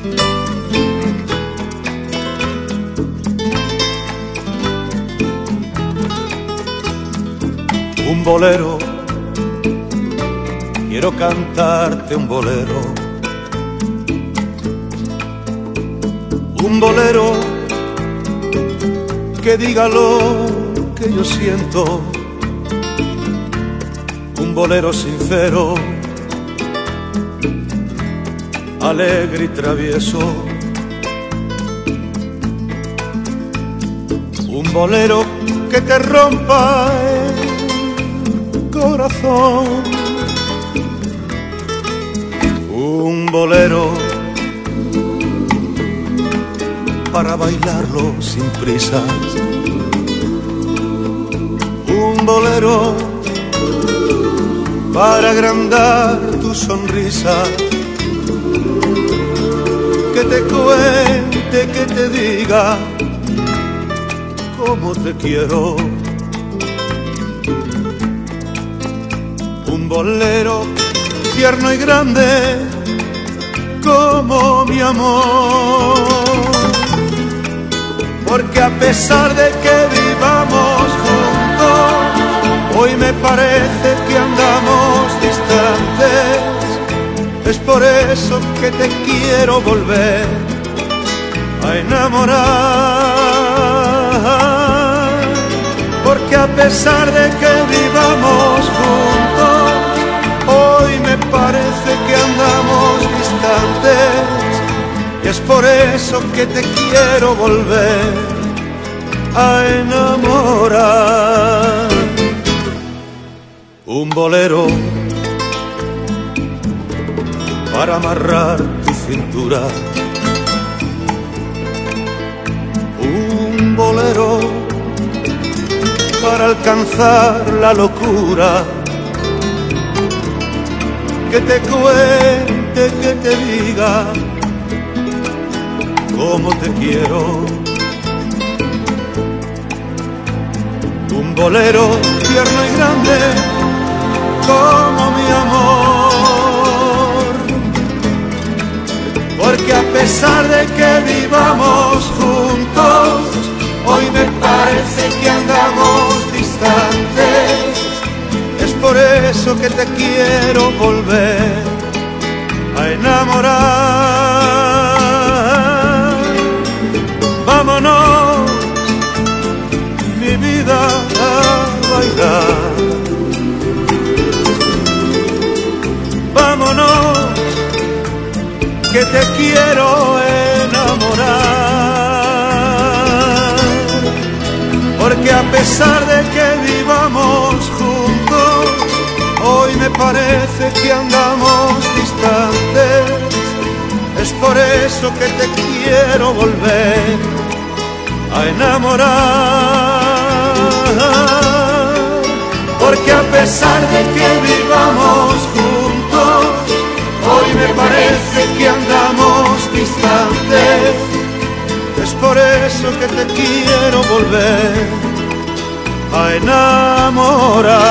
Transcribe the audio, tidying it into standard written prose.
Un bolero, quiero cantarte un bolero. Un bolero que diga lo que yo siento. Un bolero sincero, alegre y travieso. Un bolero que te rompa el corazón. Un bolero para bailarlo sin prisas. Un bolero para agrandar tu sonrisa. Que te cuente, que te diga cómo te quiero. Un bolero tierno y grande como mi amor. Porque a pesar de que vivamos juntos, hoy me parece que andamos distantes. Es por eso que te quiero volver a enamorar. Porque a pesar de que vivamos juntos, hoy me parece que andamos distantes. Y es por eso que te quiero volver a enamorar. Un bolero para amarrar tu cintura. Un bolero para alcanzar la locura. Que te cuente, que te diga cómo te quiero. Un bolero tierno y grande como mi amor. Porque a pesar de que vivamos juntos, hoy me parece que andamos distantes. Es por eso que te quiero volver a enamorar. Vámonos, mi vida, a bailar. Vámonos, que te quiero enamorar. Porque a pesar de que vivamos juntos, hoy me parece que andamos distantes. Es por eso que te quiero volver a enamorar. Porque a pesar de que vivamos juntos, hoy me parece que andamos distantes. Es por eso que te quiero volver a enamorar.